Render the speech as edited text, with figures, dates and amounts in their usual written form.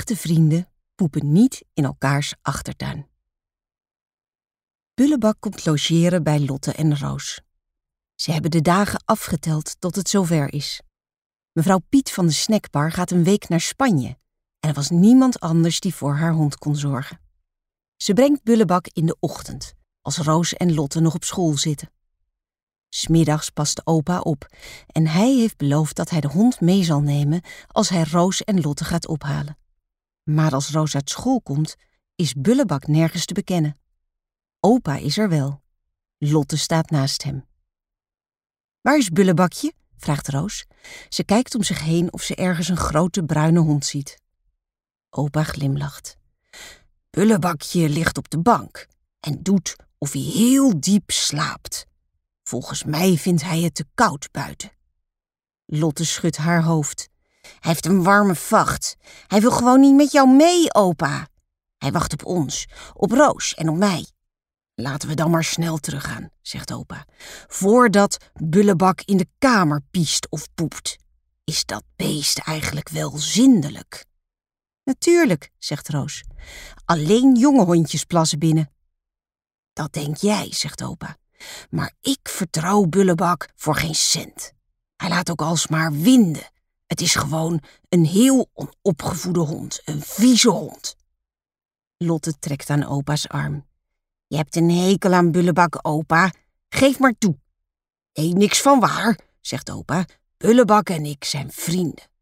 Echte vrienden poepen niet in elkaars achtertuin. Bullebak komt logeren bij Lotte en Roos. Ze hebben de dagen afgeteld tot het zover is. Mevrouw Piet van de snackbar gaat een week naar Spanje en er was niemand anders die voor haar hond kon zorgen. Ze brengt Bullebak in de ochtend, als Roos en Lotte nog op school zitten. 'S Middags past opa op en hij heeft beloofd dat hij de hond mee zal nemen als hij Roos en Lotte gaat ophalen. Maar als Roos uit school komt, is Bullebak nergens te bekennen. Opa is er wel. Lotte staat naast hem. "Waar is Bullebakje?" vraagt Roos. Ze kijkt om zich heen of ze ergens een grote bruine hond ziet. Opa glimlacht. "Bullebakje ligt op de bank en doet of hij heel diep slaapt. Volgens mij vindt hij het te koud buiten." Lotte schudt haar hoofd. "Hij heeft een warme vacht. Hij wil gewoon niet met jou mee, opa. Hij wacht op ons, op Roos en op mij. Laten we dan maar snel teruggaan," zegt opa, "voordat Bullebak in de kamer piest of poept. Is dat beest eigenlijk wel zindelijk?" "Natuurlijk," zegt Roos. "Alleen jonge hondjes plassen binnen." "Dat denk jij," zegt opa. "Maar ik vertrouw Bullebak voor geen cent. Hij laat ook alsmaar winden. Het is gewoon een heel onopgevoede hond, een vieze hond." Lotte trekt aan opa's arm. "Je hebt een hekel aan Bullebak, opa. Geef maar toe." "Nee, niks van waar," zegt opa. "Bullebak en ik zijn vrienden."